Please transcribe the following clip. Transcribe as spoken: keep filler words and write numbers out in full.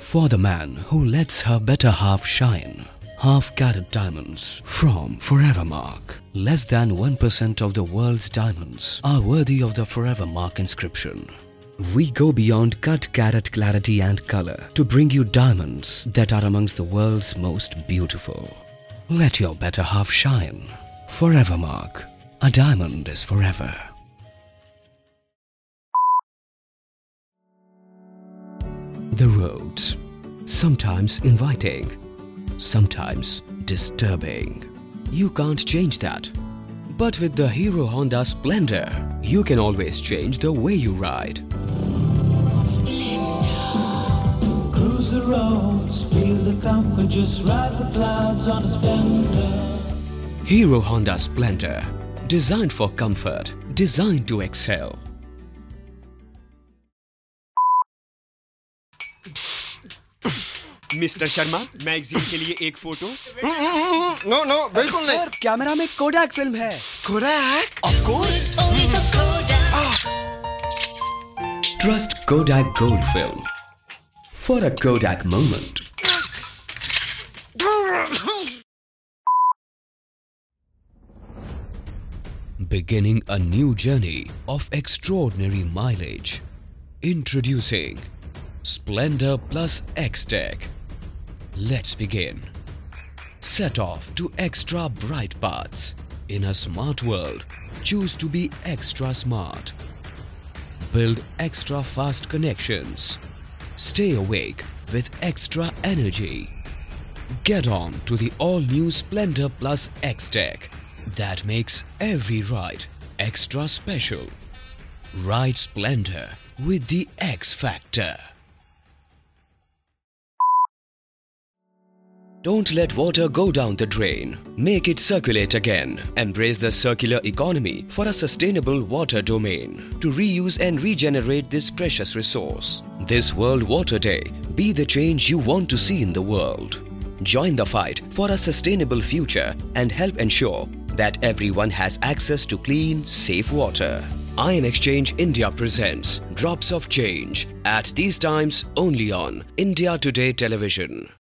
For the man who lets her better half shine. Half-carat diamonds from Forevermark. Less than one percent of the world's diamonds are worthy of the Forevermark inscription. We go beyond cut, carat, clarity and color to bring you diamonds that are amongst the world's most beautiful. Let your better half shine. Forevermark. A diamond is forever. The roads. Sometimes inviting, sometimes disturbing. You can't change that. But with the Hero Honda Splendor, you can always change the way you ride. Cruise the roads, feel the comfort, just ride the clouds on a Splendor. Hero Honda Splendor, designed for comfort, designed to excel. Mister Sharma, magazine के लिए एक photo? No no बिल्कुल नहीं। Sir, camera में Kodak film है। Kodak? Of course. Trust Kodak Gold Film for a Kodak moment. Beginning a new journey of extraordinary mileage. Introducing Splendor Plus X-Tech. Let's begin. Set off to extra bright paths. In a smart world, choose to be extra smart. Build extra fast connections. Stay awake with extra energy. Get on to the all-new Splendor Plus X-Tech that makes every ride extra special. Ride Splendor with the X Factor. Don't let water go down the drain. Make it circulate again. Embrace the circular economy for a sustainable water domain to reuse and regenerate this precious resource. This World Water Day, be the change you want to see in the world. Join the fight for a sustainable future and help ensure that everyone has access to clean, safe water. Ion Exchange India presents Drops of Change at these times only on India Today Television.